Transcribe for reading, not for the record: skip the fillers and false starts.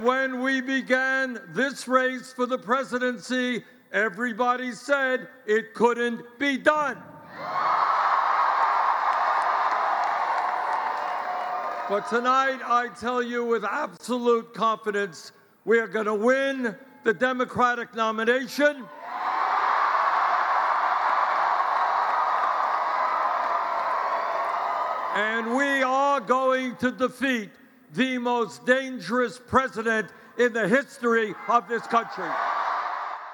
When we began this race for the presidency, everybody said it couldn't be done. But tonight, I tell you with absolute confidence, we are going to win the Democratic nomination. And we are going to defeat the most dangerous president in the history of this country.